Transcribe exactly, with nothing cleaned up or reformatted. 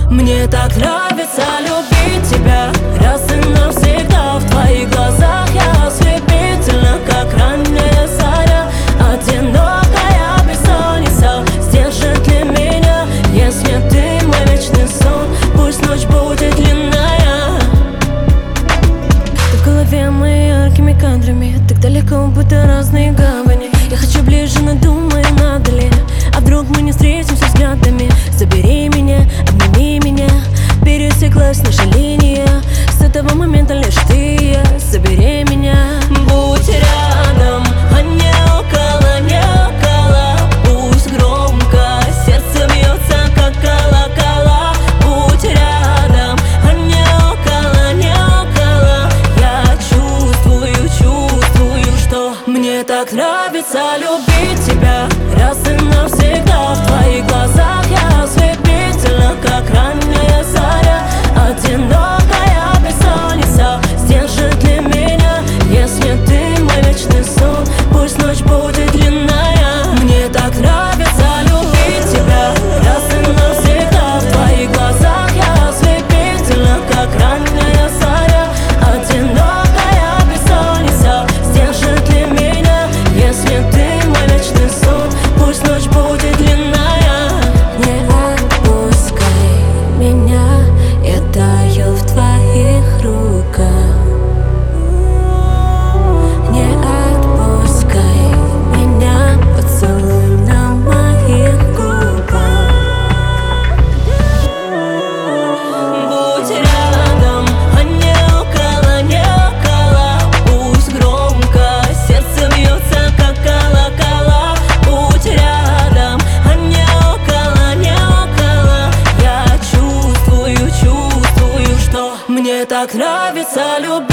Мне так нравится любить тебя раз и навсегда. В твоих глазах я ослепительна, как ранняя заря. Одинокая бессонница сдержит ли меня, если ты мой вечный сон? Пусть ночь будет длинная. Ты в голове мои яркими кадрами, так далеко, будто разные гавани. Я хочу ближе, но думаю, надо ли, а вдруг мы не встретимся взглядами? Забери меня, обними меня, пересеклась наша линия. С этого момента лишь ты и я. Забери меня, будь рядом, а не около, не около. Пусть громко сердце бьется, как колокола. Будь рядом, а не около, не около. Я чувствую, чувствую, что мне так нравится любить тебя раз и навсегда. В твоих глазах я ослепительна, как ранняя заря. Одинокая бессонница сдержит ли меня, если ты мой вечный сон? Пусть ночь будет длинная. Мне так нравится любить тебя раз и навсегда. В твоих глазах я ослепительна, как ранняя заря. Одинокая бессонница сдержит ли меня, если ты мой вечный сон? Пусть ночь будет длинная. Не отпускай меня, я таю в твоих руках. Не отпускай меня, поцелуй на моих губах. Будь рядом, а не около, не около. Пусть громко сердце бьется, как колокола. Будь рядом, а не около, не около. Я чувствую, чувствую, что мне так нравится любить